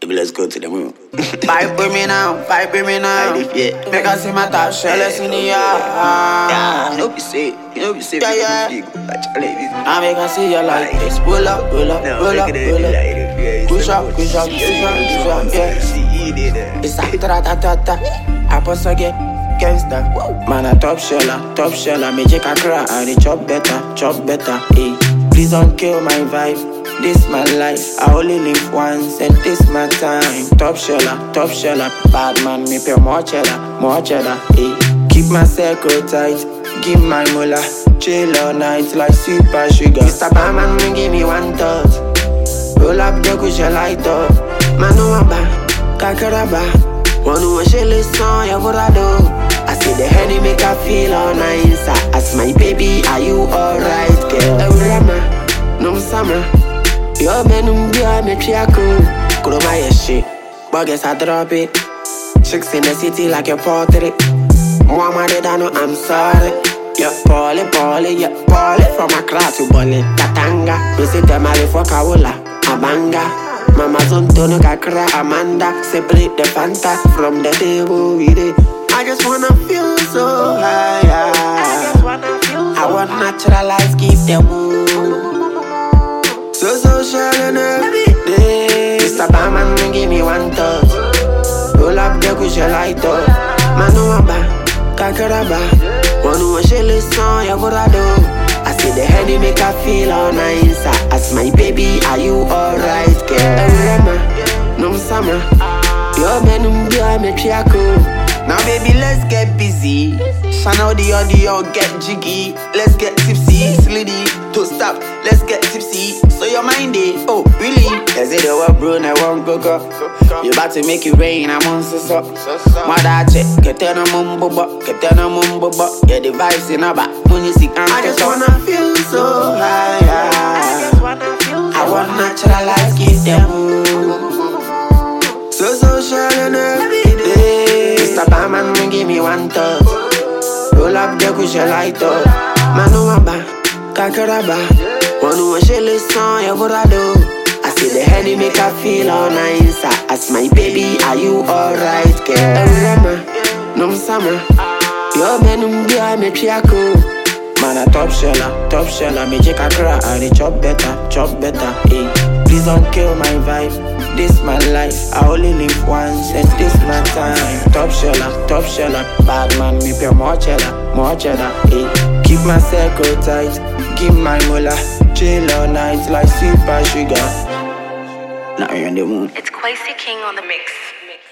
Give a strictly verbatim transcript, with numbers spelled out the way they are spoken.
Baby, let's go to the moon. Vibe with me now, vibe with me now. Yeah. Make us see my top shell, let's in the yard. Yeah, you know be safe, you know be safe. Yeah, yeah. I I make us see you like this. Pull up, pull up, pull up, pull up. Push up, push up, push up, push up, yeah. It's a ta-ta-ta-ta. I pass again, gangsta. Man, a top sheller, top sheller. Me take a cry, and they chop better, chop better, eh. Please don't kill my vibe. This my life, I only live once, and this my time. Top sheller, top sheller. Bad man, me pay more cheddar, more cheddar, eh. Keep my circle tight, give my mullah. Chill all night like super sugar. Mister Barman, me give me one touch. Roll up the cushion light up. Man, no one back, kakaraba. One who shell is on, you what I do. I see the honey make her feel all nice. I ask my baby, are you alright, girl? Rama, no summer. Yo, man, um, be a matriarchal. Go to my shit, but guess I drop it. Chicks in the city like your portrait. Mama, they don't know I'm sorry. Yeah, Polly, Polly, yeah, Polly. From a class to Bonnie, Katanga. We sit them all for Kaula, Abanga. Mama Zontono Kakra, Amanda. Separate the Fanta from the table with it. I just wanna feel so high. I just wanna feel so I want naturalize, keep the mood. So social and every day. Mister Barman, give me one touch. Roll up the cushion light up. Manuaba, Kakaraba. One who shell is on, you what I do. I see the honey make her feel all nice. I ask my baby, are you alright, girl? Rama, no summer. Yo, man, um, be a matriarchal. Now baby, let's get busy. Channel the audio, get jiggy. Let's get tipsy, sliddy. To stop, let's get tipsy. So your mind it, oh really? Is it the what bro, I won't go go. You about to make it rain, I'm on so so. Mother check, get ten a mumbo but, get ten a mumbo but. Yeah, the vibes in a back, when you see I just wanna feel so high. I just wanna feel so I want natural life, keep them move. So social and every day. Mister Barman, give me one touch. Roll up the cushion light up. Manuaba, Kakaraba. One who shell is on, you what I do. I see the honey make her feel all nice. I ask my baby, are you alright, girl? Rama, no summer. Yo, man, um, be a matriarchal. Man, a top sheller, top sheller. Me take a cry, and they chop better, chop better, eh. Please don't kill my vibe. This my life, I only live once, and this my time. Top sheller, top sheller. Bad man, me pay more cheddar, more cheddar, eh. Keep my circle tight, give my mullah. Chill all night like super sugar. Now you're on the moon. It's Quasi King on the mix.